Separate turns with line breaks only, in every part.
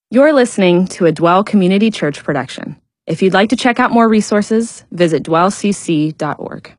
You're listening to a Dwell Community Church production. If you'd like to check out more resources, visit dwellcc.org.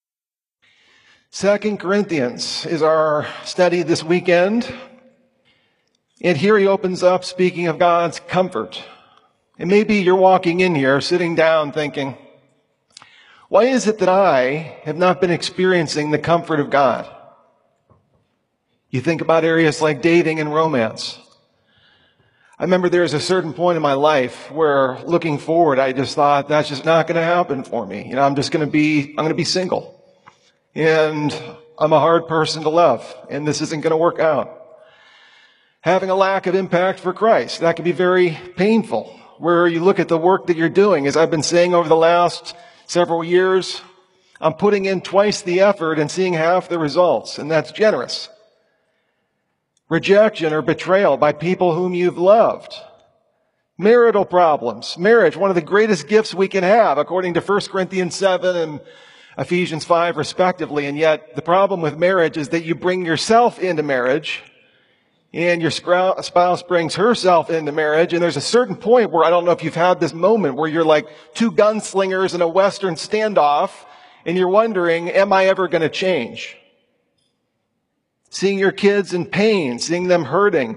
2 Corinthians is our study this weekend. And here he opens up speaking of God's comfort. And maybe you're walking in here, sitting down thinking, why is it that I have not been experiencing the comfort of God? You think about areas like dating and romance. I remember there was a certain point in my life where looking forward, I just thought that's just not going to happen for me. I'm going to be single. And I'm a hard person to love, and this isn't going to work out. Having a lack of impact for Christ, that can be very painful. Where you look at the work that you're doing, as I've been saying over the last several years, I'm putting in twice the effort and seeing half the results, and that's generous. Rejection or betrayal by people whom you've loved. Marital problems. Marriage, one of the greatest gifts we can have, according to 1 Corinthians 7 and Ephesians 5 respectively. And yet the problem with marriage is that you bring yourself into marriage and your spouse brings herself into marriage. And there's a certain point where I don't know if you've had this moment where you're like two gunslingers in a Western standoff and you're wondering, am I ever going to change? Seeing your kids in pain, seeing them hurting.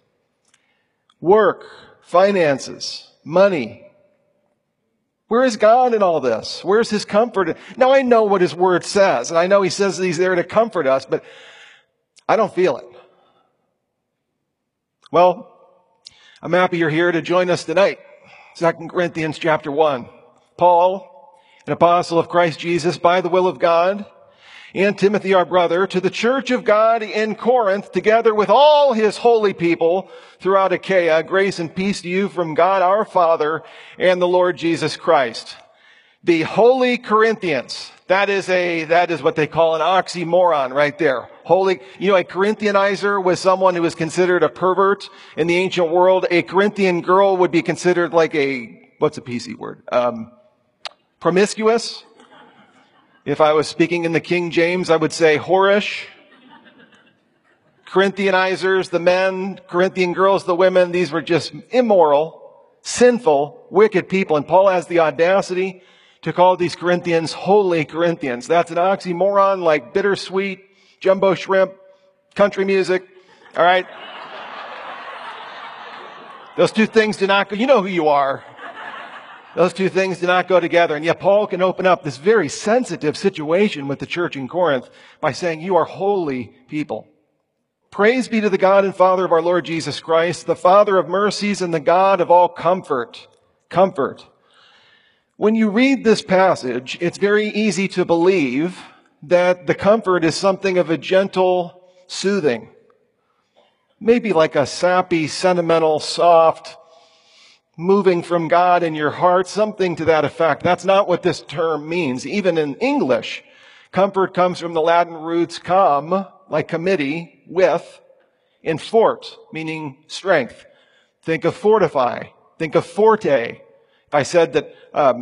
Work, finances, money. Where is God in all this? Where's His comfort? Now I know what His Word says, and I know He says that He's there to comfort us, but I don't feel it. Well, I'm happy you're here to join us tonight. 2 Corinthians chapter 1. Paul, an apostle of Christ Jesus by the will of God, and Timothy, our brother, to the church of God in Corinth, together with all His holy people throughout Achaia, grace and peace to you from God our Father and the Lord Jesus Christ. The Holy Corinthians, that is what they call an oxymoron right there. Holy, a Corinthianizer was someone who was considered a pervert in the ancient world. A Corinthian girl would be considered like what's a PC word? Promiscuous. If I was speaking in the King James, I would say whorish. Corinthianizers, the men, Corinthian girls, the women, these were just immoral, sinful, wicked people. And Paul has the audacity to call these Corinthians holy Corinthians. That's an oxymoron like bittersweet, jumbo shrimp, country music. All right? Those two things do not go. You know who you are. Those two things do not go together. And yet Paul can open up this very sensitive situation with the church in Corinth by saying, you are holy people. Praise be to the God and Father of our Lord Jesus Christ, the Father of mercies and the God of all comfort. Comfort. When you read this passage, it's very easy to believe that the comfort is something of a gentle soothing. Maybe like a sappy, sentimental, soft, moving from God in your heart, something to that effect. That's not what this term means. Even in English, comfort comes from the Latin roots com, like committee, with, and fort, meaning strength. Think of fortify. Think of forte. If I said that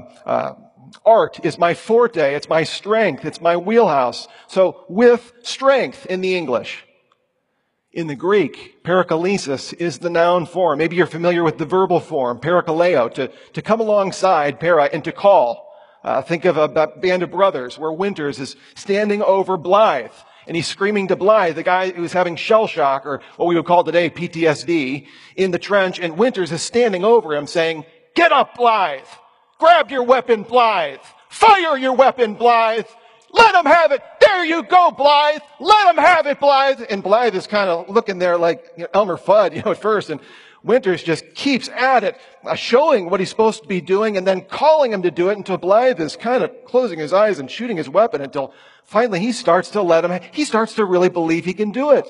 art is my forte, it's my strength, it's my wheelhouse. So with strength in the English. In the Greek, parakalesis is the noun form. Maybe you're familiar with the verbal form, parakaleo, to come alongside, para, and to call. Think of a band of brothers where Winters is standing over Blythe, and he's screaming to Blythe, the guy who's having shell shock, or what we would call today PTSD, in the trench, and Winters is standing over him saying, "Get up, Blythe! Grab your weapon, Blythe! Fire your weapon, Blythe! Let him have it! There you go, Blythe! Let him have it, Blythe!" And Blythe is kind of looking there like Elmer Fudd, at first. And Winters just keeps at it, showing what he's supposed to be doing and then calling him to do it until Blythe is kind of closing his eyes and shooting his weapon until finally he starts to really believe he can do it.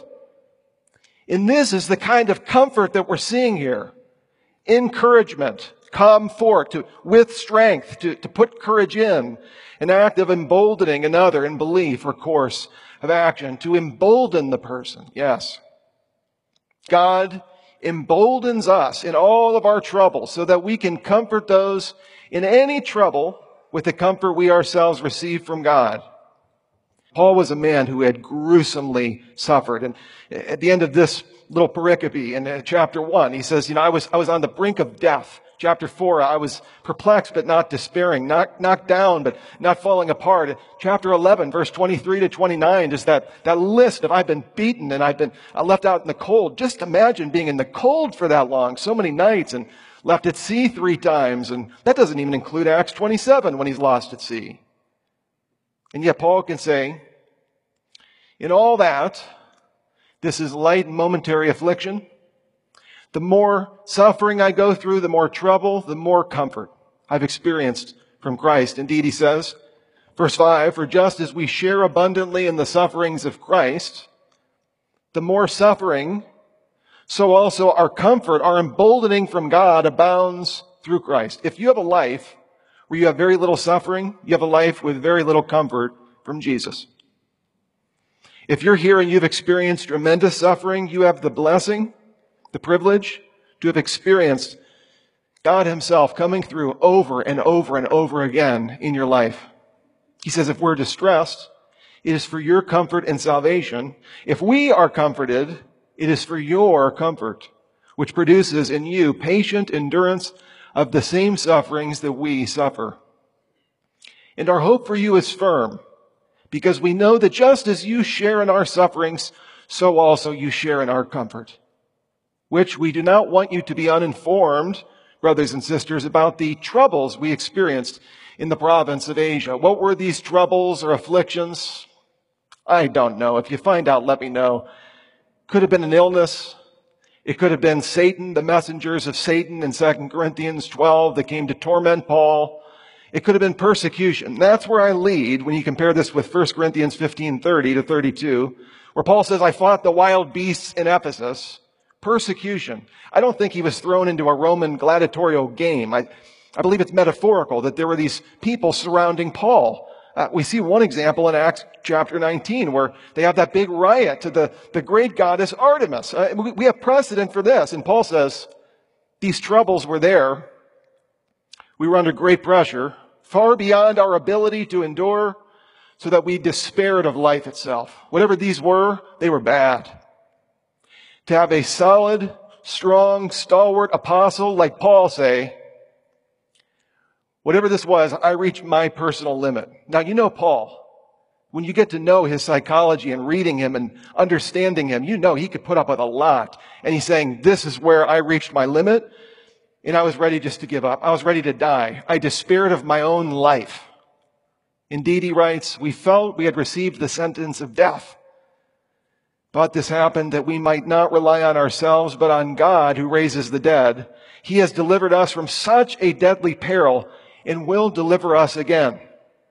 And this is the kind of comfort that we're seeing here. Encouragement. Come forth, with strength, to put courage in, an act of emboldening another in belief or course of action, to embolden the person. Yes. God emboldens us in all of our troubles so that we can comfort those in any trouble with the comfort we ourselves receive from God. Paul was a man who had gruesomely suffered. And at the end of this little pericope in chapter 1. He says, I was on the brink of death. Chapter 4, I was perplexed but not despairing, knocked down but not falling apart. Chapter 11, verse 23 to 29, just that list of I've been beaten and I've been left out in the cold. Just imagine being in the cold for that long, so many nights, and left at sea 3 times. And that doesn't even include Acts 27 when he's lost at sea. And yet Paul can say, in all that, this is light and momentary affliction. The more suffering I go through, the more trouble, the more comfort I've experienced from Christ. Indeed, he says, verse 5, for just as we share abundantly in the sufferings of Christ, the more suffering, so also our comfort, our emboldening from God abounds through Christ. If you have a life where you have very little suffering, you have a life with very little comfort from Jesus. If you're here and you've experienced tremendous suffering, you have the blessing, the privilege to have experienced God himself coming through over and over and over again in your life. He says, if we're distressed, it is for your comfort and salvation. If we are comforted, it is for your comfort, which produces in you patient endurance of the same sufferings that we suffer. And our hope for you is firm, because we know that just as you share in our sufferings, so also you share in our comfort. Which we do not want you to be uninformed, brothers and sisters, about the troubles we experienced in the province of Asia. What were these troubles or afflictions? I don't know. If you find out, let me know. Could have been an illness. It could have been Satan, the messengers of Satan in 2 Corinthians 12 that came to torment Paul. It could have been persecution. That's where I lead when you compare this with 1 Corinthians 15:30 to 32, where Paul says, I fought the wild beasts in Ephesus. Persecution. I don't think he was thrown into a Roman gladiatorial game. I believe it's metaphorical that there were these people surrounding Paul. We see one example in Acts chapter 19 where they have that big riot to the great goddess Artemis. We have precedent for this. And Paul says, these troubles were there. We were under great pressure, far beyond our ability to endure, so that we despaired of life itself. Whatever these were, they were bad. To have a solid, strong, stalwart apostle like Paul say, whatever this was, I reached my personal limit. Now, you know Paul. When you get to know his psychology and reading him and understanding him, you know he could put up with a lot. And he's saying, this is where I reached my limit, and I was ready just to give up. I was ready to die. I despaired of my own life. Indeed, he writes, we felt we had received the sentence of death. But this happened that we might not rely on ourselves, but on God who raises the dead. He has delivered us from such a deadly peril and will deliver us again.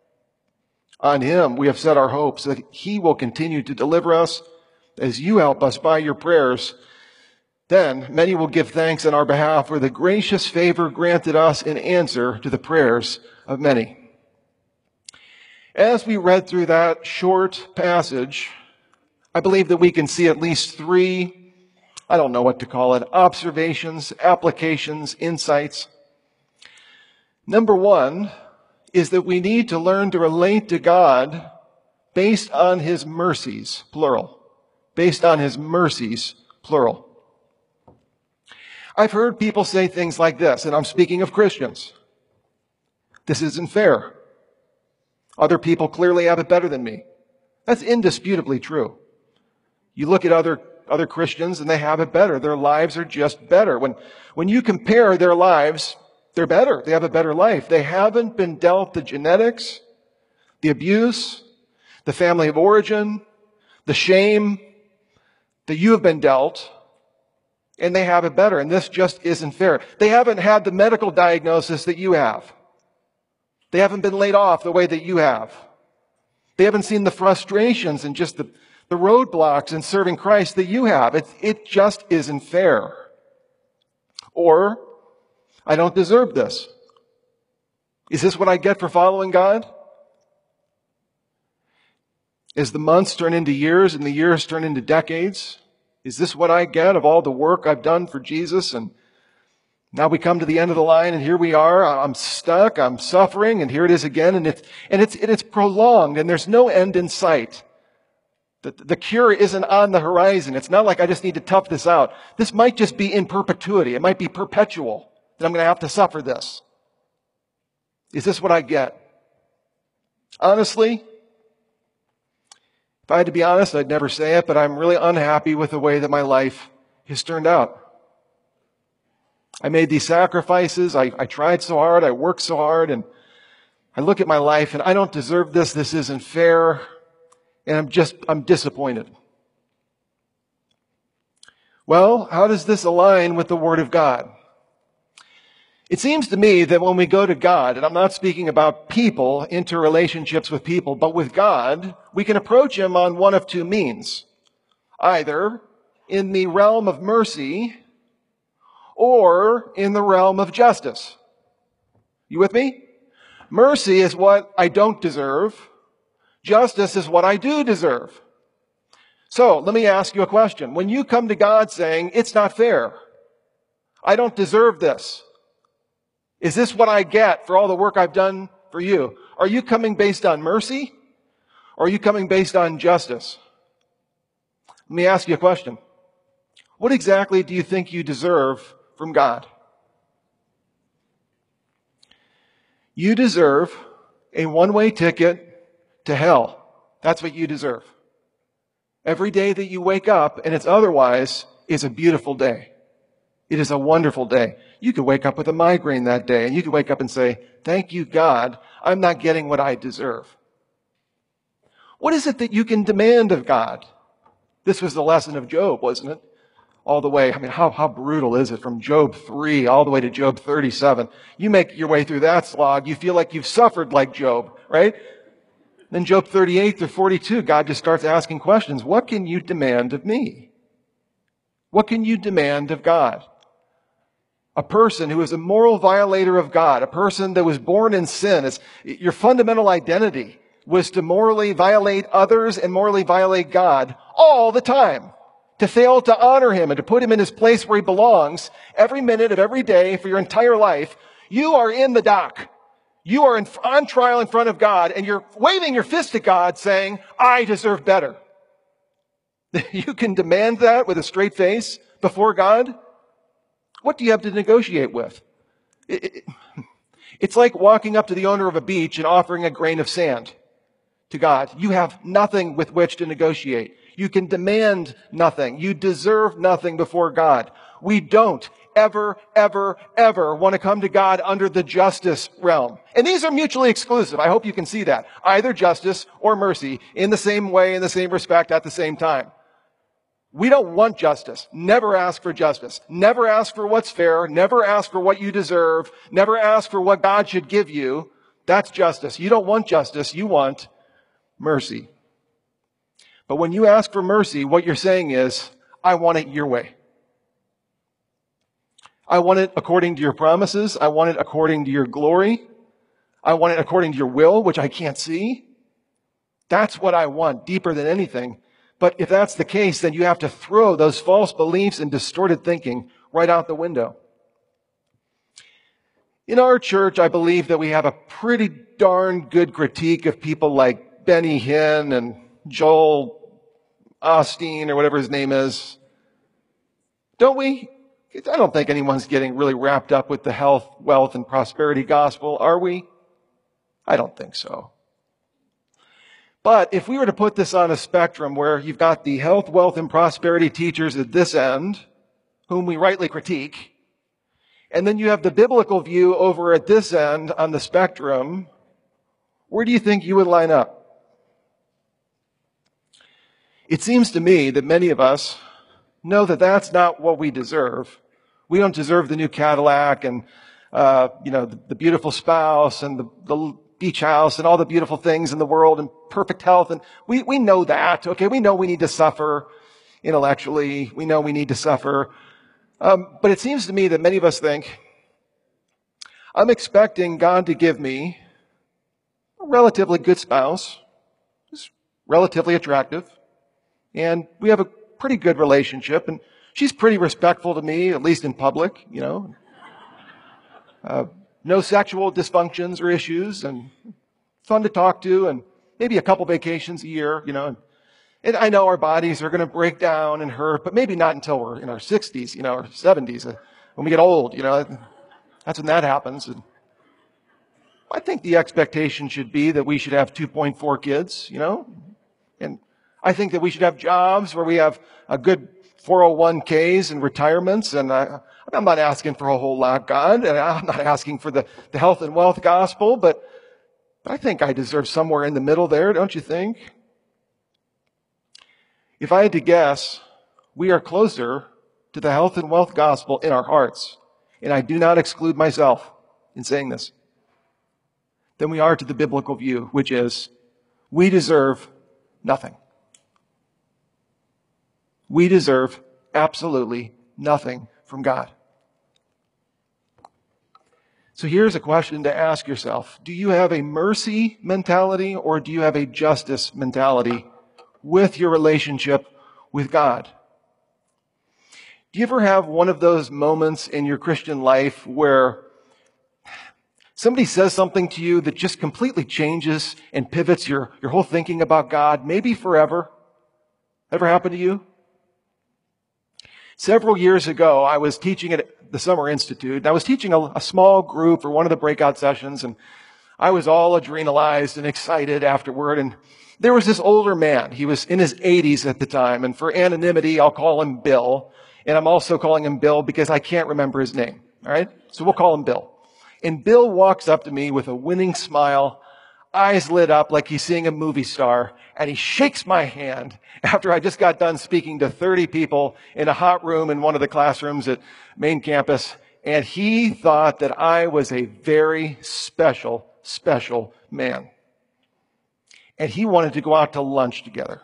On him we have set our hopes that he will continue to deliver us as you help us by your prayers. Then many will give thanks on our behalf for the gracious favor granted us in answer to the prayers of many. As we read through that short passage, I believe that we can see at least 3, I don't know what to call it, observations, applications, insights. Number 1 is that we need to learn to relate to God based on his mercies, plural. Based on his mercies, plural. I've heard people say things like this, and I'm speaking of Christians. This isn't fair. Other people clearly have it better than me. That's indisputably true. You look at other Christians and they have it better. Their lives are just better. When you compare their lives, they're better. They have a better life. They haven't been dealt the genetics, the abuse, the family of origin, the shame that you have been dealt, and they have it better. And this just isn't fair. They haven't had the medical diagnosis that you have. They haven't been laid off the way that you have. They haven't seen the frustrations and just the roadblocks in serving Christ that you have. It just isn't fair. Or, I don't deserve this. Is this what I get for following God? As the months turn into years and the years turn into decades, is this what I get of all the work I've done for Jesus? And now we come to the end of the line and here we are. I'm stuck. I'm suffering. And here it is again. And it's prolonged and there's no end in sight. The cure isn't on the horizon. It's not like I just need to tough this out. This might just be in perpetuity. It might be perpetual that I'm going to have to suffer this. Is this what I get? Honestly, if I had to be honest, I'd never say it, but I'm really unhappy with the way that my life has turned out. I made these sacrifices. I tried so hard. I worked so hard. And I look at my life and I don't deserve this. This isn't fair. And I'm disappointed. Well, how does this align with the Word of God? It seems to me that when we go to God, and I'm not speaking about people, interrelationships with people, but with God, we can approach Him on one of two means. Either in the realm of mercy or in the realm of justice. You with me? Mercy is what I don't deserve. Justice is what I do deserve. So, let me ask you a question. When you come to God saying, it's not fair, I don't deserve this, is this what I get for all the work I've done for you? Are you coming based on mercy? Or are you coming based on justice? Let me ask you a question. What exactly do you think you deserve from God? You deserve a one-way ticket to hell. That's what you deserve. Every day that you wake up and it's otherwise is a beautiful day. It is a wonderful day. You could wake up with a migraine that day and you could wake up and say, thank you, God, I'm not getting what I deserve. What is it that you can demand of God? This was the lesson of Job, wasn't it? All the way, how brutal is it from Job 3 all the way to Job 37? You make your way through that slog, you feel like you've suffered like Job, right? Then Job 38 to 42, God just starts asking questions. What can you demand of me? What can you demand of God? A person who is a moral violator of God, a person that was born in sin, your fundamental identity was to morally violate others and morally violate God all the time. To fail to honor Him and to put Him in His place where He belongs every minute of every day for your entire life, you are in the dock. You are on trial in front of God and you're waving your fist at God saying, I deserve better. You can demand that with a straight face before God. What do you have to negotiate with? It's like walking up to the owner of a beach and offering a grain of sand to God. You have nothing with which to negotiate. You can demand nothing. You deserve nothing before God. We don't ever want to come to God under the justice realm. And these are mutually exclusive. I hope you can see that. Either justice or mercy in the same way, in the same respect, at the same time. We don't want justice. Never ask for justice. Never ask for what's fair. Never ask for what you deserve. Never ask for what God should give you. That's justice. You don't want justice. You want mercy. But when you ask for mercy, what you're saying is, I want it your way. I want it according to your promises. I want it according to your glory. I want it according to your will, which I can't see. That's what I want, deeper than anything. But if that's the case, then you have to throw those false beliefs and distorted thinking right out the window. In our church, I believe that we have a pretty darn good critique of people like Benny Hinn and Joel Osteen or whatever his name is. Don't we? I don't think anyone's getting really wrapped up with the health, wealth, and prosperity gospel, are we? I don't think so. But if we were to put this on a spectrum where you've got the health, wealth, and prosperity teachers at this end, whom we rightly critique, and then you have the biblical view over at this end on the spectrum, where do you think you would line up? It seems to me that many of us know that that's not what we deserve. We don't deserve the new Cadillac and, the beautiful spouse and the beach house and all the beautiful things in the world and perfect health. And we know that, okay? We know we need to suffer intellectually. We know we need to suffer. But it seems to me that many of us think, I'm expecting God to give me a relatively good spouse, who's relatively attractive, and we have a pretty good relationship, and she's pretty respectful to me, at least in public, no sexual dysfunctions or issues, and fun to talk to, and maybe a couple vacations a year, And I know our bodies are going to break down and hurt, but maybe not until we're in our 60s, or 70s. When we get old, that's when that happens. And I think the expectation should be that we should have 2.4 kids, and I think that we should have jobs where we have a good 401ks and retirements. And I'm not asking for a whole lot, God, and I'm not asking for the health and wealth gospel, but I think I deserve somewhere in the middle there, don't you think? If I had to guess, we are closer to the health and wealth gospel in our hearts, and I do not exclude myself in saying this, than we are to the biblical view, which is we deserve nothing. We deserve absolutely nothing from God. So here's a question to ask yourself. Do you have a mercy mentality or do you have a justice mentality with your relationship with God? Do you ever have one of those moments in your Christian life where somebody says something to you that just completely changes and pivots your whole thinking about God, maybe forever? Ever happened to you? Several years ago, I was teaching at the Summer Institute, and I was teaching a small group for one of the breakout sessions, and I was all adrenalized and excited afterward, and there was this older man. He was in his 80s at the time, and for anonymity, I'll call him Bill, and I'm also calling him Bill because I can't remember his name, all right? So we'll call him Bill. And Bill walks up to me with a winning smile, eyes lit up like he's seeing a movie star, and he shakes my hand after I just got done speaking to 30 people in a hot room in one of the classrooms at main campus, and he thought that I was a very special man. And he wanted to go out to lunch together.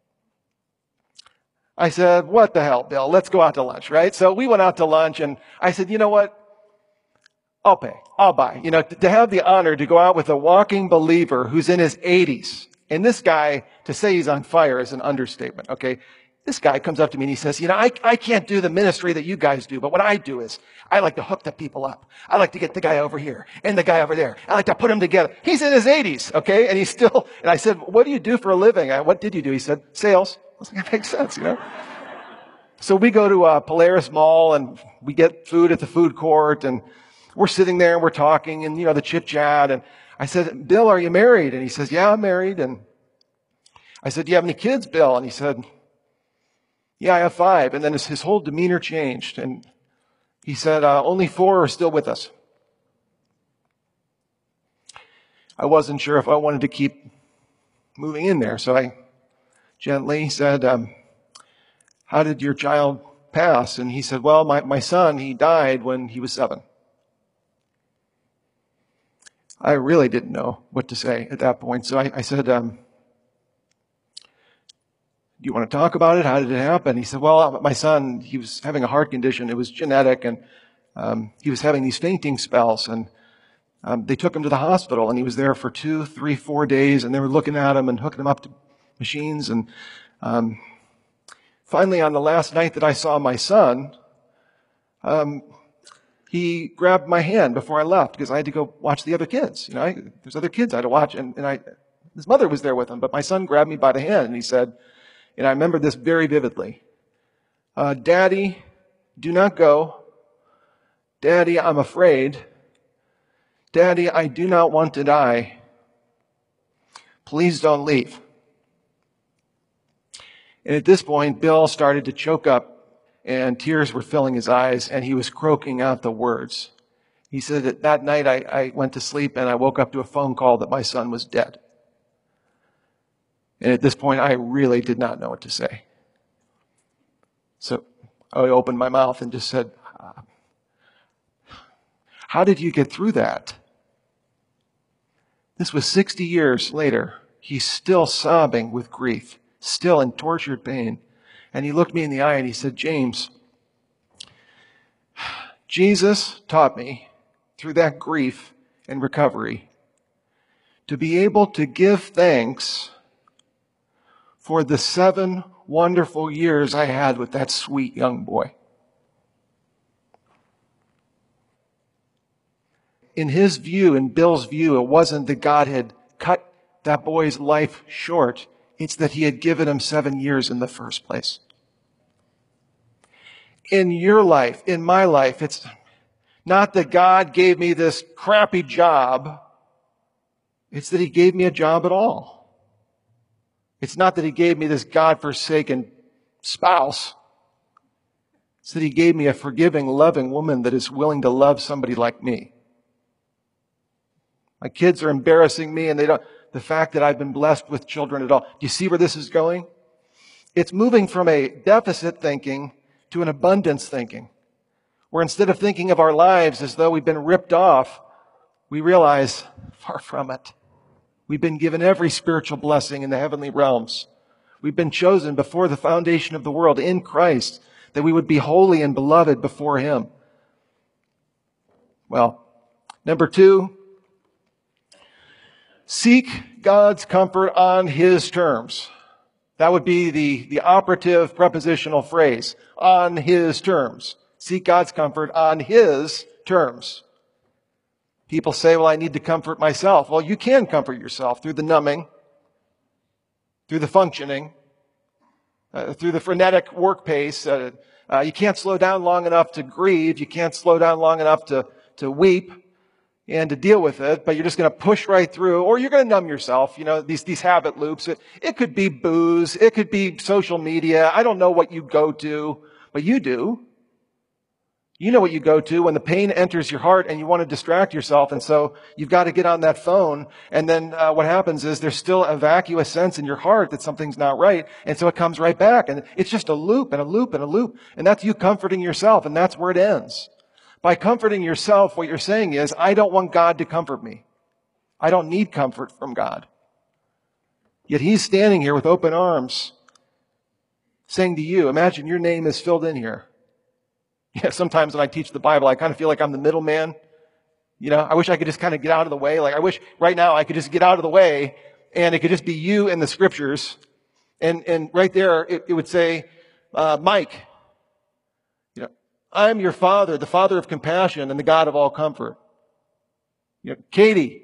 I said, what the hell, Bill? Let's go out to lunch, right? So we went out to lunch, and I said, you know what? I'll pay. I'll buy. To have the honor to go out with a walking believer who's in his 80s. And this guy, to say he's on fire is an understatement, okay? This guy comes up to me and he says, I can't do the ministry that you guys do, but what I do is I like to hook the people up. I like to get the guy over here and the guy over there. I like to put them together. He's in his 80s, okay? And and I said, what do you do for a living? What did you do? He said, sales. I was like, that makes sense, So we go to Polaris Mall and we get food at the food court, and we're sitting there and we're talking and, the chit chat. And I said, Bill, are you married? And he says, yeah, I'm married. And I said, do you have any kids, Bill? And he said, yeah, I have 5. And then his whole demeanor changed. And he said, only 4 are still with us. I wasn't sure if I wanted to keep moving in there. So I gently said, how did your child pass? And he said, well, my son, he died when he was 7. I really didn't know what to say at that point. So I said, do you want to talk about it? How did it happen? He said, well, my son, he was having a heart condition. It was genetic, and he was having these fainting spells. And they took him to the hospital, and he was there for 2, 3, 4 days, and they were looking at him and hooking him up to machines. And finally, on the last night that I saw my son, he grabbed my hand before I left because I had to go watch the other kids. There's other kids I had to watch, and his mother was there with him. But my son grabbed me by the hand and he said, and I remember this very vividly, Daddy, do not go. Daddy, I'm afraid. Daddy, I do not want to die. Please don't leave. And at this point, Bill started to choke up, and tears were filling his eyes, and he was croaking out the words. He said that night I went to sleep and I woke up to a phone call that my son was dead. And at this point, I really did not know what to say. So I opened my mouth and just said, how did you get through that? This was 60 years later. He's still sobbing with grief, still in tortured pain. And he looked me in the eye and he said, James, Jesus taught me through that grief and recovery to be able to give thanks for the 7 wonderful years I had with that sweet young boy. In his view, in Bill's view, it wasn't that God had cut that boy's life short. It's that he had given him 7 years in the first place. In your life, in my life, it's not that God gave me this crappy job. It's that he gave me a job at all. It's not that he gave me this God-forsaken spouse. It's that he gave me a forgiving, loving woman that is willing to love somebody like me. My kids are embarrassing me, and the fact that I've been blessed with children at all. Do you see where this is going? It's moving from a deficit thinking to an abundance thinking, where instead of thinking of our lives as though we've been ripped off, we realize, far from it. We've been given every spiritual blessing in the heavenly realms. We've been chosen before the foundation of the world in Christ, that we would be holy and beloved before him. Well, number 2, seek God's comfort on his terms. That would be the operative prepositional phrase, on his terms. Seek God's comfort on his terms. People say, well, I need to comfort myself. Well, you can comfort yourself through the numbing, through the functioning, through the frenetic work pace. You can't slow down long enough to grieve. You can't slow down long enough to weep and to deal with it, but you're just going to push right through, or you're going to numb yourself. You know, these habit loops. It could be booze. It could be social media. I don't know what you go to, but you do. You know what you go to when the pain enters your heart and you want to distract yourself. And so you've got to get on that phone. And then what happens is there's still a vacuous sense in your heart that something's not right. And so it comes right back. And it's just a loop and a loop and a loop. And that's you comforting yourself. And that's where it ends. By comforting yourself, what you're saying is, I don't want God to comfort me. I don't need comfort from God. Yet he's standing here with open arms, saying to you, imagine your name is filled in here. Yeah, sometimes when I teach the Bible, I kind of feel like I'm the middleman. You know, I wish I could just kind of get out of the way. Like, I wish right now I could just get out of the way and it could just be you and the scriptures. And right there, it would say, Mike, you know, I'm your father, the father of compassion and the God of all comfort. You know, Katie,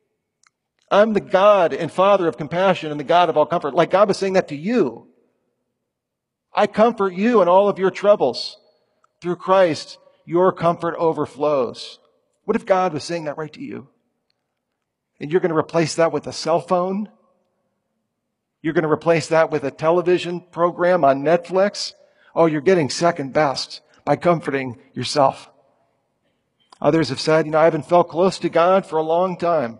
I'm the God and father of compassion and the God of all comfort. Like God was saying that to you. I comfort you in all of your troubles. Through Christ, your comfort overflows. What if God was saying that right to you? And you're going to replace that with a cell phone? You're going to replace that with a television program on Netflix? Oh, you're getting second best by comforting yourself. Others have said, I haven't felt close to God for a long time.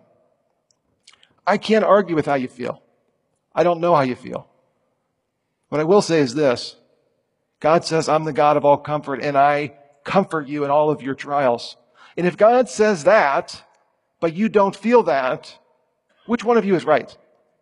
I can't argue with how you feel. I don't know how you feel. What I will say is this. God says, I'm the God of all comfort, and I comfort you in all of your trials. And if God says that, but you don't feel that, which one of you is right?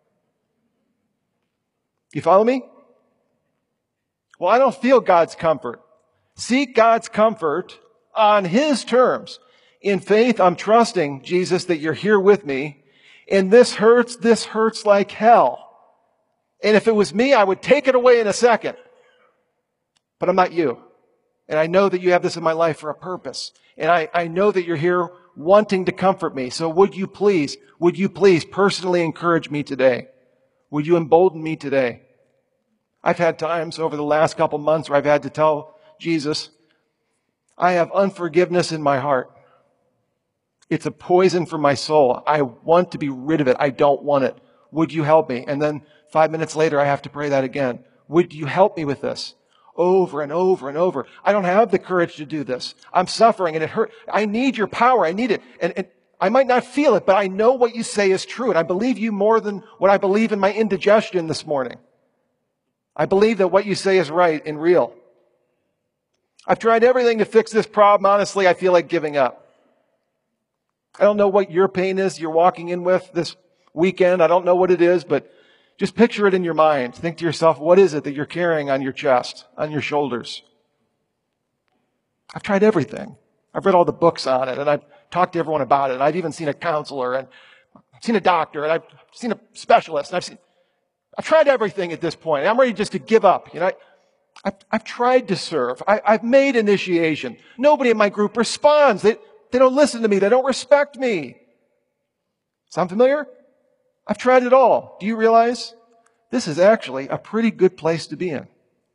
You follow me? Well, I don't feel God's comfort. Seek God's comfort on his terms. In faith, I'm trusting, Jesus, that you're here with me. And this hurts like hell. And if it was me, I would take it away in a second. But I'm not you. And I know that you have this in my life for a purpose. And I know that you're here wanting to comfort me. So would you please personally encourage me today? Would you embolden me today? I've had times over the last couple months where I've had to tell Jesus, I have unforgiveness in my heart. It's a poison for my soul. I want to be rid of it. I don't want it. Would you help me? And then 5 minutes later, I have to pray that again. Would you help me with this? Over and over and over. I don't have the courage to do this. I'm suffering and it hurts. I need your power. I need it. And I might not feel it, but I know what you say is true. And I believe you more than what I believe in my indigestion this morning. I believe that what you say is right and real. I've tried everything to fix this problem. Honestly, I feel like giving up. I don't know what your pain is you're walking in with this weekend. I don't know what it is, but just picture it in your mind. Think to yourself, what is it that you're carrying on your chest, on your shoulders? I've tried everything. I've read all the books on it, and I've talked to everyone about it, and I've even seen a counselor, and I've seen a doctor, and I've seen a specialist, and I've tried everything at this point. I'm ready just to give up. I've tried to serve. I've made initiation. Nobody in my group responds. They don't listen to me. They don't respect me. Sound familiar? I've tried it all. Do you realize this is actually a pretty good place to be in.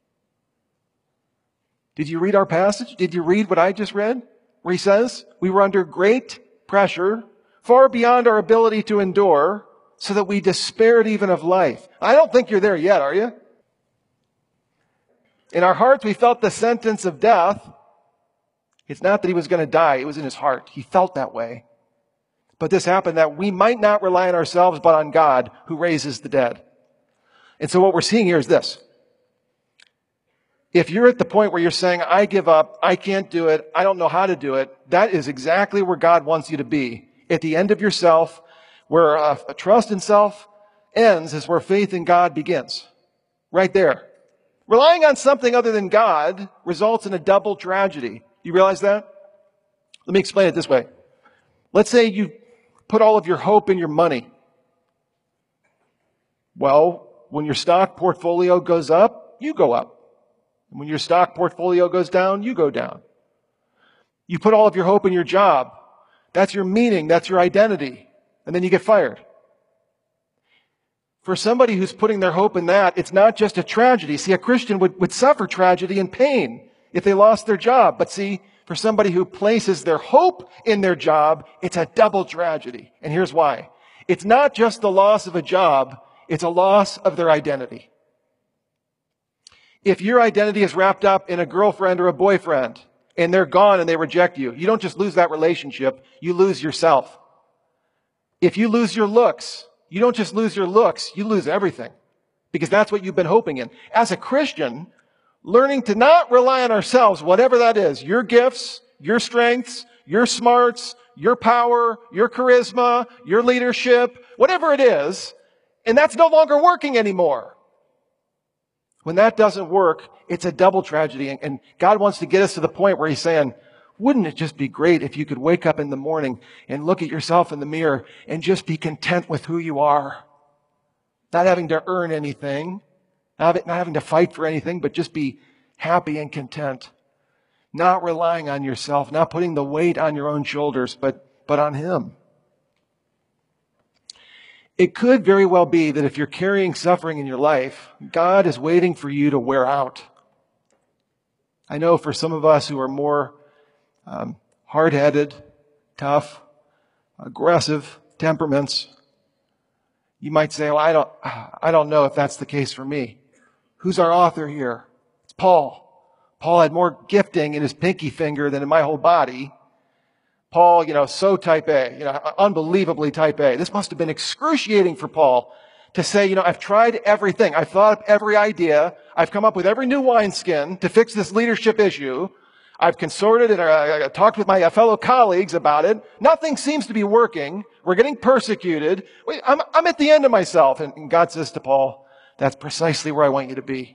Did you read our passage? Did you read what I just read? Where he says, we were under great pressure, far beyond our ability to endure, so that we despaired even of life. I don't think you're there yet, are you? In our hearts, we felt the sentence of death. It's not that he was going to die. It was in his heart. He felt that way. But this happened that we might not rely on ourselves, but on God who raises the dead. And so what we're seeing here is this. If you're at the point where you're saying, I give up, I can't do it, I don't know how to do it, that is exactly where God wants you to be. At the end of yourself, where a trust in self ends is where faith in God begins. Right there. Relying on something other than God results in a double tragedy. You realize that? Let me explain it this way. Let's say you put all of your hope in your money. Well, when your stock portfolio goes up, you go up. And when your stock portfolio goes down, you go down. You put all of your hope in your job. That's your meaning. That's your identity. And then you get fired. For somebody who's putting their hope in that, it's not just a tragedy. See, a Christian would suffer tragedy and pain if they lost their job. But see, for somebody who places their hope in their job, it's a double tragedy. And here's why. It's not just the loss of a job, it's a loss of their identity. If your identity is wrapped up in a girlfriend or a boyfriend, and they're gone and they reject you, you don't just lose that relationship, you lose yourself. If you lose your looks, you don't just lose your looks, you lose everything. Because that's what you've been hoping in. As a Christian, learning to not rely on ourselves, whatever that is, your gifts, your strengths, your smarts, your power, your charisma, your leadership, whatever it is, and that's no longer working anymore. When that doesn't work, it's a double tragedy. And God wants to get us to the point where he's saying, wouldn't it just be great if you could wake up in the morning and look at yourself in the mirror and just be content with who you are? Not having to earn anything, not having to fight for anything, but just be happy and content. Not relying on yourself, not putting the weight on your own shoulders, but on him. It could very well be that if you're carrying suffering in your life, God is waiting for you to wear out. I know for some of us who are more hard-headed, tough, aggressive temperaments, you might say, well, I don't know if that's the case for me. Who's our author here? It's Paul. Paul had more gifting in his pinky finger than in my whole body. Paul, so type A, unbelievably type A. This must have been excruciating for Paul to say, I've tried everything. I've thought up every idea. I've come up with every new wineskin to fix this leadership issue. I've consorted and I talked with my fellow colleagues about it. Nothing seems to be working. We're getting persecuted. I'm at the end of myself. And God says to Paul, that's precisely where I want you to be.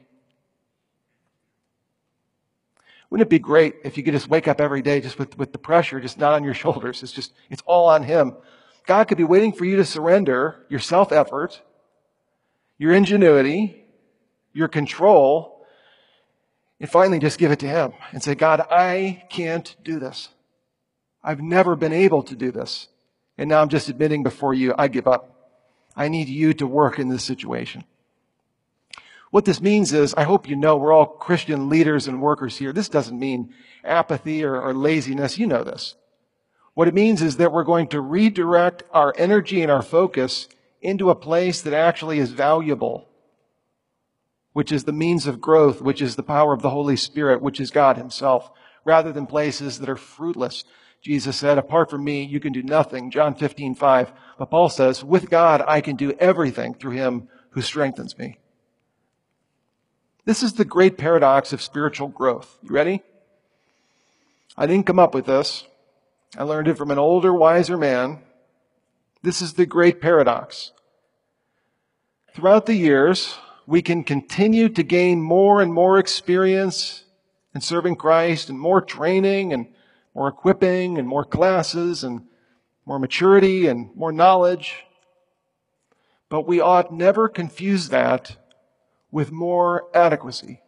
Wouldn't it be great if you could just wake up every day just with the pressure just not on your shoulders? It's all on him. God could be waiting for you to surrender your self-effort, your ingenuity, your control, and finally just give it to him and say, God, I can't do this. I've never been able to do this. And now I'm just admitting before you, I give up. I need you to work in this situation. What this means is, I hope you know we're all Christian leaders and workers here. This doesn't mean apathy or laziness. You know this. What it means is that we're going to redirect our energy and our focus into a place that actually is valuable, which is the means of growth, which is the power of the Holy Spirit, which is God himself, rather than places that are fruitless. Jesus said, apart from me, you can do nothing. John 15:5. But Paul says, with God, I can do everything through him who strengthens me. This is the great paradox of spiritual growth. You ready? I didn't come up with this. I learned it from an older, wiser man. This is the great paradox. Throughout the years, we can continue to gain more and more experience in serving Christ and more training and more equipping and more classes and more maturity and more knowledge. But we ought never confuse that with more adequacy.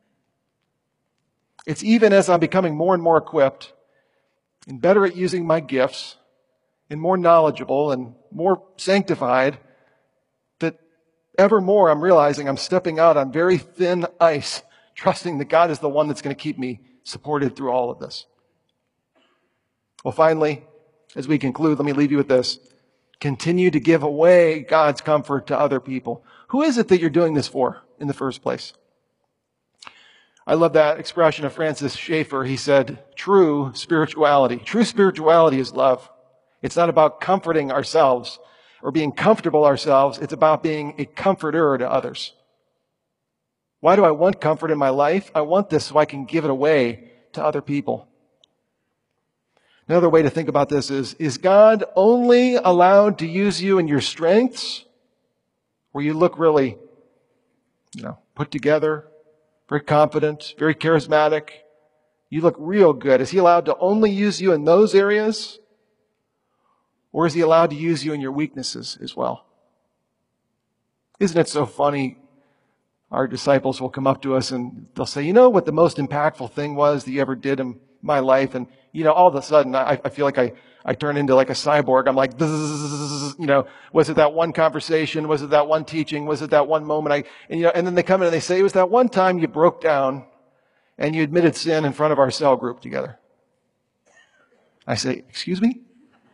It's even as I'm becoming more and more equipped and better at using my gifts and more knowledgeable and more sanctified that evermore I'm realizing I'm stepping out on very thin ice, trusting that God is the one that's going to keep me supported through all of this. Well, finally, as we conclude, let me leave you with this. Continue to give away God's comfort to other people. Who is it that you're doing this for in the first place? I love that expression of Francis Schaeffer. He said, true spirituality is love. It's not about comforting ourselves or being comfortable ourselves. It's about being a comforter to others. Why do I want comfort in my life? I want this so I can give it away to other people. Another way to think about this is God only allowed to use you in your strengths where you look really, put together, very confident, very charismatic? You look real good. Is he allowed to only use you in those areas? Or is he allowed to use you in your weaknesses as well? Isn't it so funny? Our disciples will come up to us and they'll say, you know what the most impactful thing was that you ever did in my life? And, all of a sudden I feel like I turn into like a cyborg. I'm like, was it that one conversation? Was it that one teaching? Was it that one moment? And then they come in and they say, it was that one time you broke down and you admitted sin in front of our cell group together. I say, excuse me?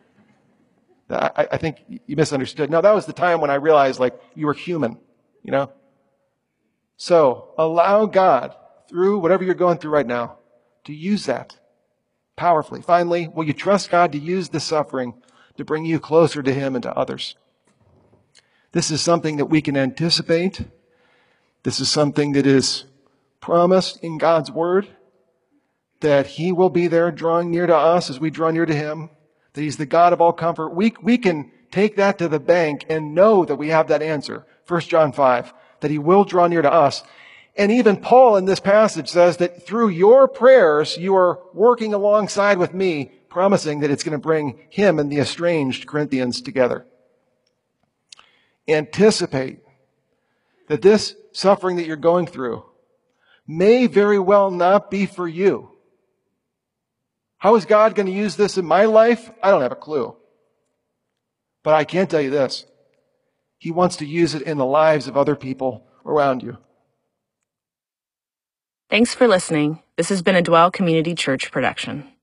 I think you misunderstood. No, that was the time when I realized you were human, So allow God, through whatever you're going through right now, to use that powerfully. Finally, will you trust God to use this suffering to bring you closer to him and to others? This is something that we can anticipate. This is something that is promised in God's word, that he will be there drawing near to us as we draw near to him, that he's the God of all comfort. We can take that to the bank and know that we have that answer. 1 John 5, that he will draw near to us. And even Paul in this passage says that through your prayers, you are working alongside with me, promising that it's going to bring him and the estranged Corinthians together. Anticipate that this suffering that you're going through may very well not be for you. How is God going to use this in my life? I don't have a clue. But I can tell you this. He wants to use it in the lives of other people around you.
Thanks for listening. This has been a Dwell Community Church production.